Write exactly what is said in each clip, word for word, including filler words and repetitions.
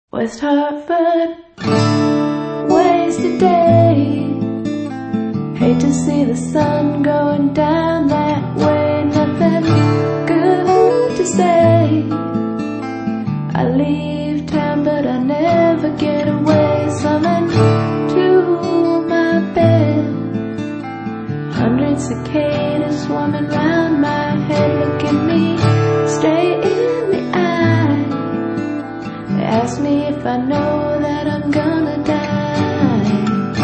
West Hartford, wasted day. Hate to see the sun going down that way. Nothing good to say. I leave town but I never get away. Summon to my bed. Hundred cicadas swarming round my head. Look at me straight in the eye. They ask me if I know that I'm gonna die.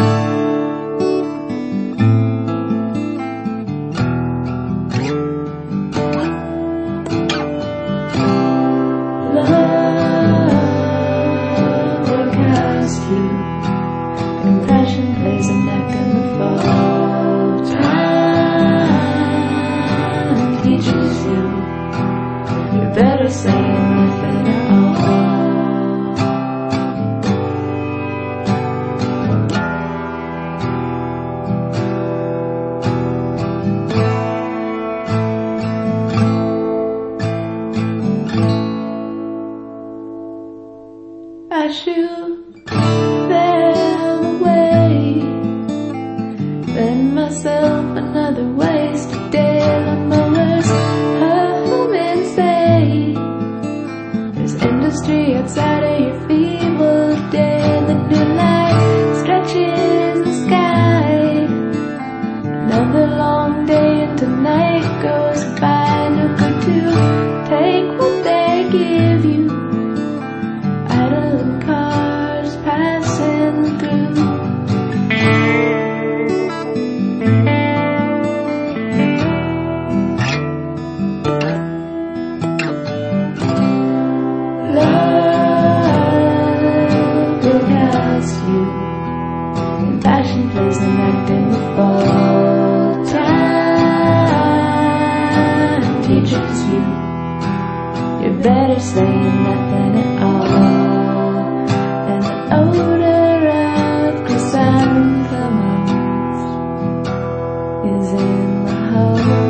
Love will cast you. Impression plays a neck in the fall. Time teaches you. You're better saying nothing at all. I shoot them away, lend myself another wasted day. Lawnmowers hum and say, there's industry outside of your feeble day. The new light stretches the sky. Another long day into night goes by. No good to take what they give you. Idle cars passing through. Love will cast you. Passion plays the night in the fall. Time teaches you. You're better saying nothing at all. And the odor of chrysanthemums is in the hall.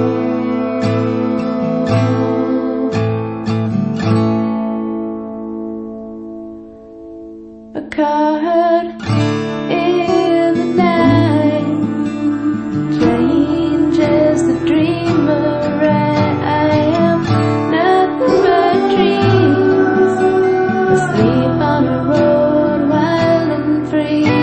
A card in the night changes the dreamer. I am nothing but dreams, asleep on a road wild and free.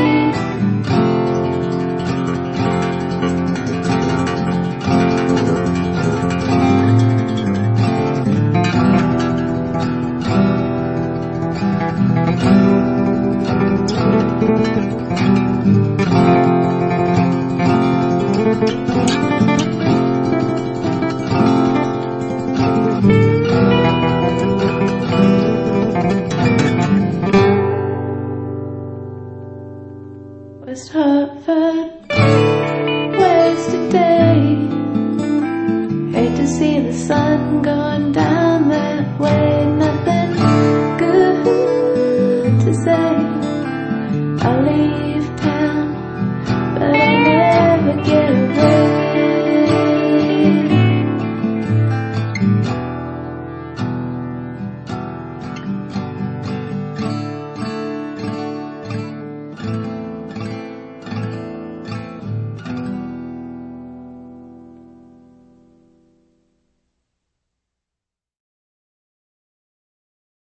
Thank you.